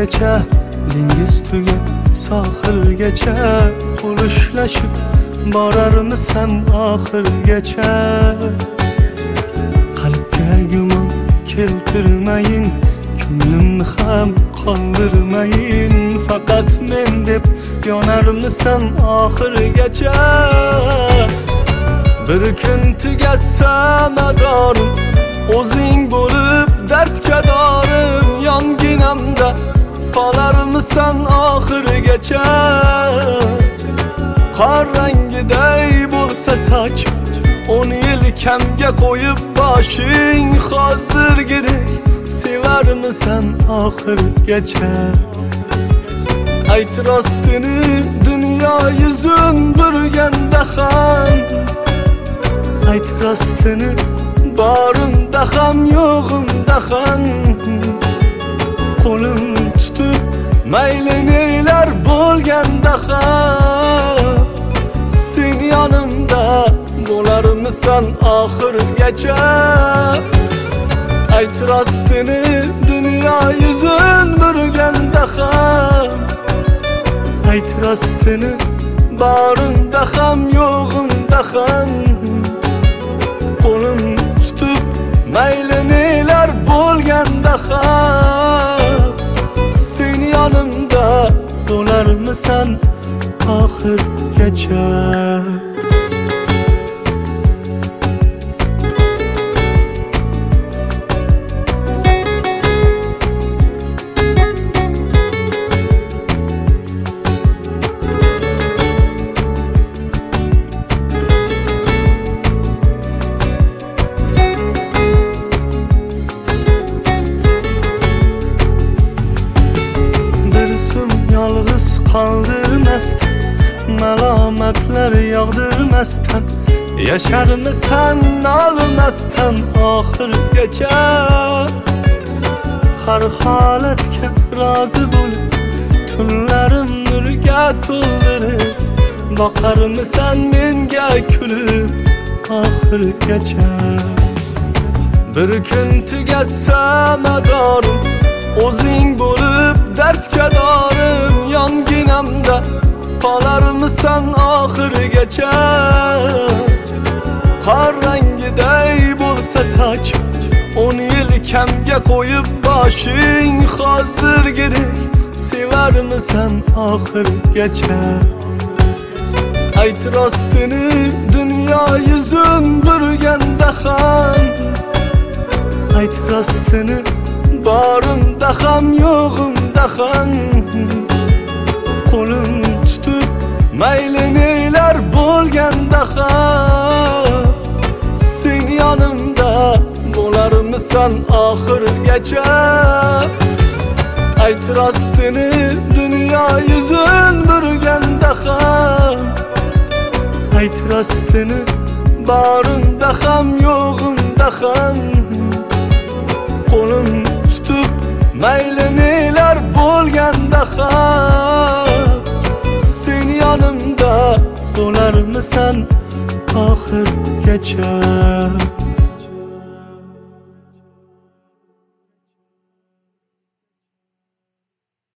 oxirgacha, dengiz tugab sohilgacha qo'lishlashib borarmisan oxirgacha. Qalbga gumon keltirmayin, ko'nglimni ham qoldirmayin, faqat men deb yonarmisan oxirgacha. Bir kun tugasa madorim, o'zing bo'lib dardga dorim, yonginamda qolarmisan oxirgacha. Qor rangiday bo'lsa soching, 10 yil kamga qo'yib boshing, hozirgidek sevarmisan oxirgacha. Ayt rostini dunyo yuzun burganda ham, ayt rostini borimda ham yo'g'imda ham. Qo'lim tutib mayli nelar bo'lganda ham, sen yonimda bo'larmisan oxirgacha. Ayt rostini dunyo yuzun burganda ham, ayt rostini borimda ham yo'g'imda ham. Qo'lim tutib mayli nelar bo'lganda ham, sen yonimda bo'larmisan oxirgacha. Yolg'iz qoldirmasdan, malomatlar yog'dirmasdan, yasharmisan nolmasdan oxirgacha. Har holatga rozi bo'lib, tunlarim nurga to'ldirib, boqarmisan menga kulib oxirgacha. Bir kun tugasa madorim, o'zing bo'lib dardga dorim, yonginamda qolarmisan oxirgacha. Qor rangiday bo'lsa soching, 10 yil kamga qo'yib boshing, hozirgidek sevarmisan oxirgacha. Ayt rostini dunyo yuzun burganda ham, ayt rostini borimda ham yo'g'imda ham. Qo'lim tutib mayli nelar bo'lganda ham, sen yonimda bo'larmisan oxirgacha. Ayt rostini dunyo yuzun burganda ham, ayt rostini borimda ham yo'g'imda ham. Qo'lim tutib mayli nelar bo'lganda ham, sen yonimda bo'larmisan oxirgacha.